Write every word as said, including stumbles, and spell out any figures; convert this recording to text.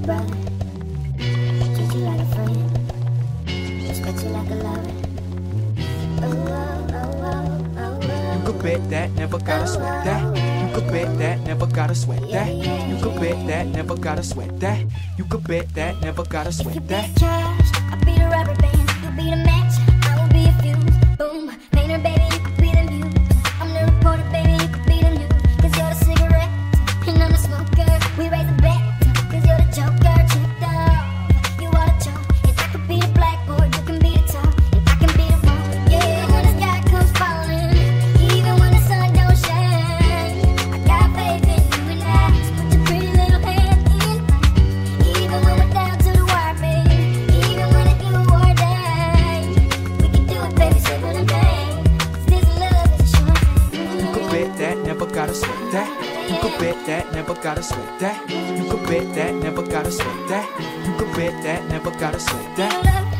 brother, treat you like a friend, respect you like a lover. Oh, oh, oh, oh, oh, oh. You could bet that, never gotta sweat that. You could bet that, never gotta sweat that. You could bet that, never gotta sweat that. You could bet that, never gotta If you sweat be that. the cash, I'll be the rubber band. You be the match, I will be a fuse. Boom, painter, baby, you could be the muse. I'm the reporter, baby, you could be the news. Cause you're the cigarette, and I'm the smoker. We raise a bet, cause you're the joker. Checked off, you are the chalk. And I could be the blackboard, you can be the top. And I can be the wall, yeah, when the sky comes falling. Even when the sun don't shine, I got faith in you and I. Just put your pretty little hand in mine. Even when we're down to the wire, baby. Even when it's you or die, we can do it, baby, simple and plain. 'Cause this love is a short thing. You could bet that, never gotta sweat that. You could bet that, never gotta sweat that. You could bet that, never gotta sweat that. You could bet that, never gotta sweat that. Love